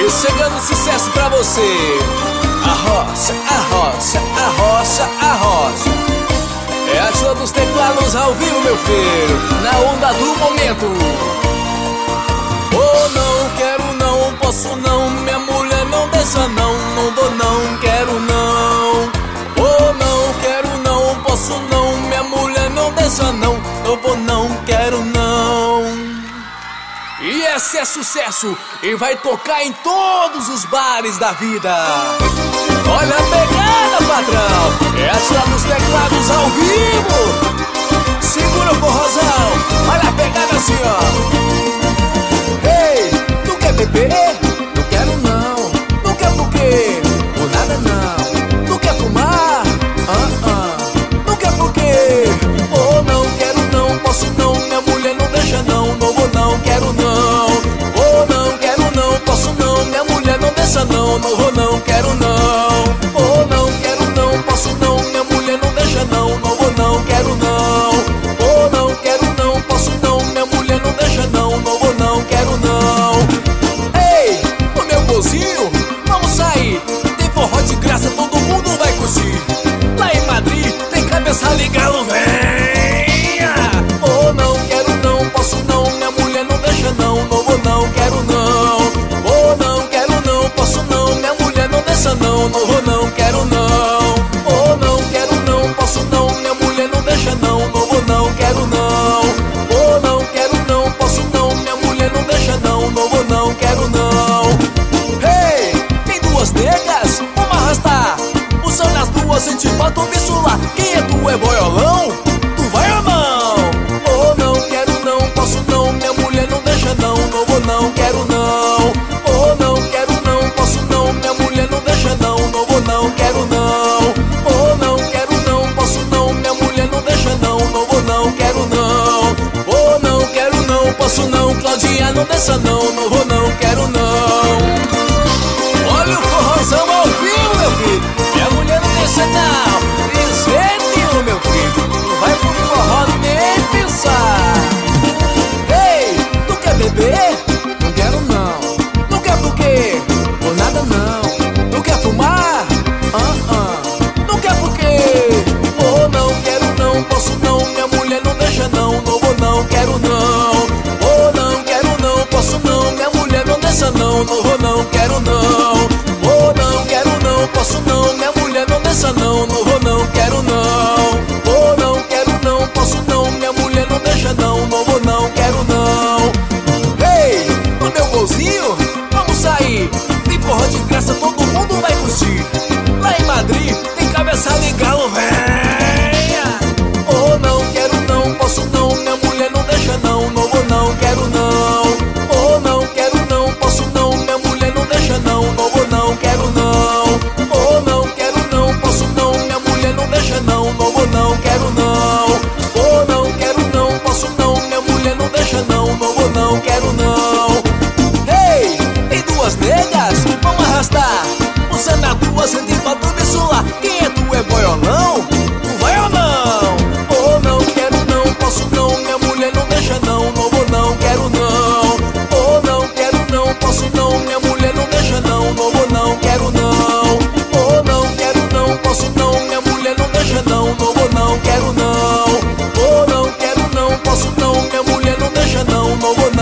Chegando sucesso pra você. Arrocha, arrocha, arrocha, arrocha. É a show dos teclados ao vivo, meu filho, na onda do momento. Oh, não quero não, posso não, minha mulher não deixa não. Não vou não, quero não. Oh, não quero não, posso não, minha mulher não deixa não. Não vou não, quero não. E esse é sucesso e vai tocar em todos os bares da vida. Olha a pegada, patrão, é a show dos teclados ao vivo. Segura o forrozão, olha a pegada assim, ó. Ei, tu quer beber? Não quero não. Não quer por quê? Por nada não. Tu quer fumar? Não quer por quê? Oh, não quero não, posso não, minha mulher não deixa não. Não vou não, quero não. Oh, não quero não, posso não, minha mulher não deixa não. Não vou não, quero não. Oh, não quero não, posso não, minha mulher não deixa não. Não vou não, quero não. Oh, não quero não, posso não, minha mulher não deixa não. Não vou não, quero não. Ei, no meu bolzinho, vamos sair. Tem forró de graça, todo mundo vai curtir. Lá em Madrid, tem cabeça ligado, venha. Oh, não quero não, posso não, minha mulher não deixa não. Não vou não, quero não. Oh, não quero não, posso não, minha mulher não deixa não. Não vou não, quero não. Oh, não quero não, posso não, minha mulher não deixa não. Não vou não, quero não. Oh, não quero não, posso não, minha mulher não deixa não. Não vou não, quero não. Hey, tem duas negas, vamos arrastar. Usando as duas, a gente bota o bicho lá. Quem é tu, é boiolão? Tu vai ou não? Oh, não quero não, posso não, minha mulher não deixa não. Não vou não, quero não. Oh, não quero não, posso não, minha mulher não deixa não. Não vou não, quero não. Oh, não quero não, posso não, minha mulher não deixa não. Não vou não, quero não. Oh, não quero não, posso não, Claudinha não deixa não. Não vou não, quero não. Olha o forrozão ao vivo, meu filho. Minha mulher não deixa não. De jeito nenhum, meu filho. Não vai pro forró nem pensar. Ei, tu quer beber? Não quero não. Não quer por quê? Por nada não. Não quer fumar? Não quer por quê? Oh, não quero não, posso não, minha mulher não deixa não. Não vou não, quero não. Oh, não quero não, posso não, minha mulher não deixa não. Não vou não, quero não. Oh, não quero não, posso não, minha mulher não deixa não. Não vou não, quero não. Oh, não quero não, posso não, minha mulher não deixa não. Não vou não, quero não. Ei, no meu bolzinho, vamos sair. Tem forró de graça, todo mundo vai curtir. Lá em Madrid, tem cabeça legal, venha. Oh, não quero não, posso não, minha mulher não deixa não. Não vou não, quero não. Oh, não quero não, posso não, minha mulher não deixa não. Não vou não, quero não. Oh, não quero não, posso não, minha mulher não deixa não. Não vou não, quero não. Oh, não quero não, posso não, minha mulher não deixa não. Não vou não, quero não. Ei, tem duas negas, vamos arrastar. Usando as duas, a gente bota o bicho lá. Quem é tu, é boiolão? Tu vai ou não? Oh, não quero não, posso não, minha mulher não deixa não. Não vou não, quero não. Oh, não quero não, posso não, minha mulher não deixa não. Não vou não, quero não. Oh, não quero não, posso não, minha mulher não deixa não. Não vou não, quero não. Oh, não quero não, posso não, minha mulher não deixa não. Não vou